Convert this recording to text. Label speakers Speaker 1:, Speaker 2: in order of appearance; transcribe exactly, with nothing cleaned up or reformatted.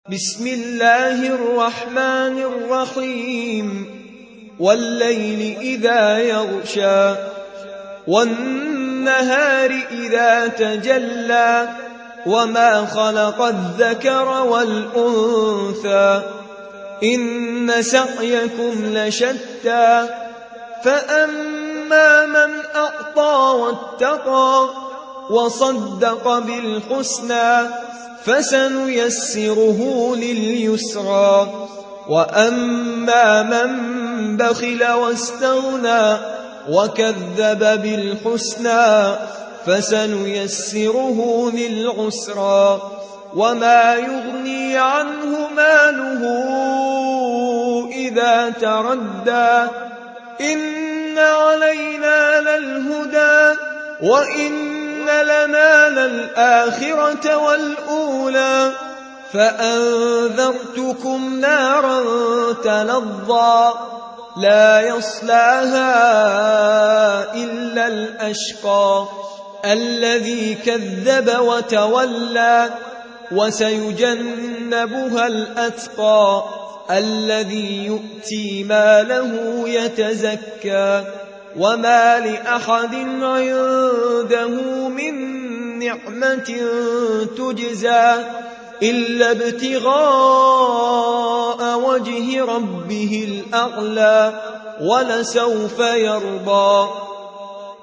Speaker 1: بسم الله الرحمن الرحيم والليل إذا يغشى والنهار إذا تجلى وما خلق الذكر والأنثى إن سعيكم لشتى فأما من أعطى واتقى وصدق بالحسنى فسنيسره لليسرى وأما من بخل واستغنى وكذب بالحسنى فسنيسره للعسرى وما يغني عنه ماله إذا تردى إن علينا للهدى وإن لنا للآخرة والأولى فأنذرتكم نارا تلظى لا يصلاها إلا الأشقى الذي كذب وتولى وسيجنبها الأتقى الذي يؤتي ماله يتزكى وما لأحد عنده من نعمة تجزى إلا ابتغاء وجه ربه الأعلى ولسوف يرضى.